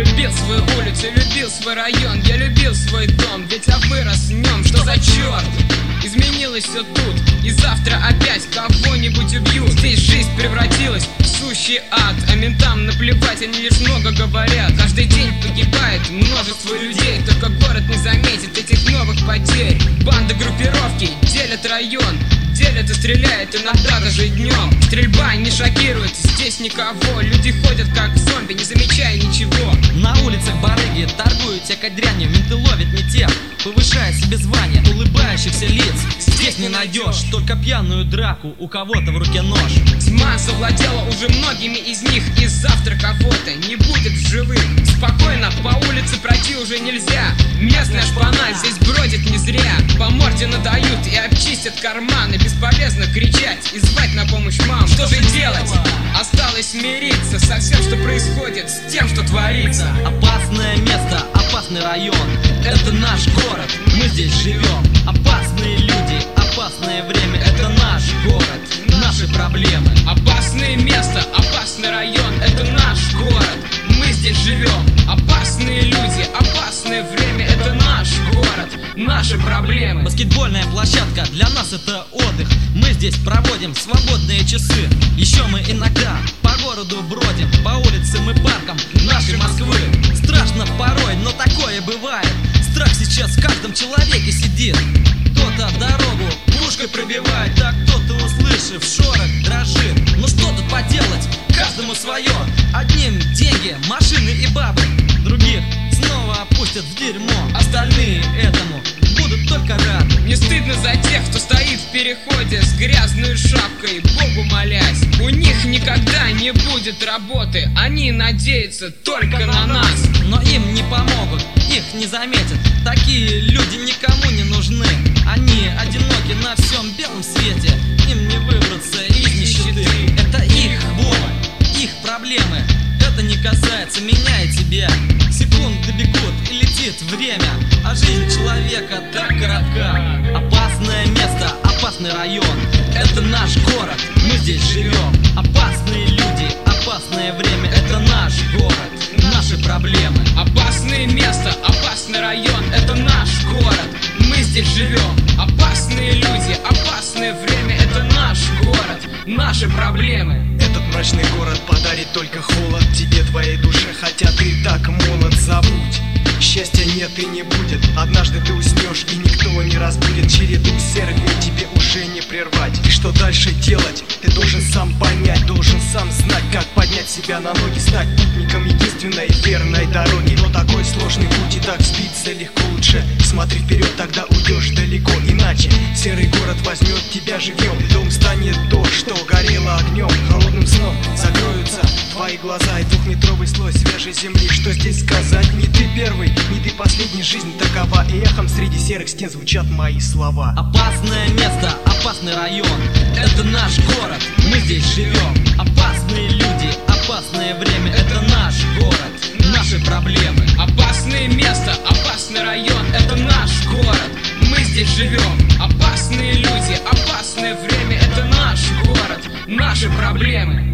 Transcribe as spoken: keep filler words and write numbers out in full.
любил свою улицу, любил свой район, я любил свой дом, ведь я вырос в нем. Что за черт? Изменилось все тут, и завтра опять кого-нибудь убьют. Здесь жизнь превратилась в сущий ад, а ментам наплевать, они лишь много говорят. Каждый день погибает множество людей, только город не заметит этих новых потерь. Банды, группировки делят район, делят и стреляют иногда даже днем. Стрельба не шокирует, здесь никого, люди ходят как зомби, не замечая ничего. На улицах барыги торгуют всякой дрянью, менты ловят не тех, повышая себе звание улыбающихся лиц. Здесь не найдешь только пьяную драку, у кого-то в руке нож. Тьма завладела уже многими из них, и завтра кого-то не будет в живых. Спокойно по улице пройти уже нельзя, местная шпана здесь бродит не зря. По морде надают и обчистят карманы, бесполезно кричать и звать на помощь мам. Что же делать? Осталось смириться со всем, что происходит, с тем, что творится. Опасное место, опасный район, это наш город, мы здесь живем. Опасные люди, опасное время, это наш город, наши проблемы. Опасное место, опасный район, это наш город, мы здесь живем. Опасные люди, опасное время, это наш город, наши проблемы. Баскетбольная площадка, для нас это отдых, мы здесь проводим свободные часы. Еще мы иногда по городу бродим, по улицам и паркам нашей Москвы. Страшно порой, но такое бывает, страх сейчас в каждом человеке сидит. Кто-то дорогу пушкой пробивает, а кто-то, услышав шорох, дрожит. Ну что тут поделать, каждому свое. Одним деньги, машины и бабы, других снова опустят в дерьмо. Остальные этому будут только рады. Не стыдно за тех, кто стоит в переходе с грязной шапкой, Богу молясь. У них никогда не будет работы, они надеются только на нас. Но им не помогут, их не заметят, такие люди никому не нужны. Они одиноки на всем белом свете, им не выбраться из нищеты. Это их боль, их проблемы, это не касается меня и тебя. Секунды бегут и летит время, а жизнь человека так коротка. Опасное место, опасный район, это наш город, мы здесь живем. Опасные люди, опасное время, это наш город, наши проблемы. Опасное место, опасный район, это наш город, мы здесь живем. Опасные люди, опасное время, это наш город, наши проблемы. Этот мрачный город подарит только холод тебе, твоей душе, хотя ты так молод. Забудь, счастья нет и не будет, однажды ты уснешь и никто не разбудит. Череду серых дней тебе уже не прервать, и что дальше делать, ты должен сам понять, должен сам знать, как поднять себя на ноги, стать путником единственной верной дороги. Но такой сложный путь и так сбиться легко, лучше смотри вперед, тогда уйдешь далеко. Иначе серый город возьмет тебя живьем, дом станет то, что горело огнем. Холодным сном закроются твои глаза и двухметровый слой свежей земли. Что здесь сказать, не ты первый, не ты последний, жизнь такова, и эхом среди серых стен звучат мои слова. Опасное место, опасный район, это наш город, мы здесь живем. Опасные люди, опасное время, это наш город, наши проблемы. Опасное место, опасный район, это наш город, мы здесь живем. Опасные люди, опасное время, это наш город, наши проблемы.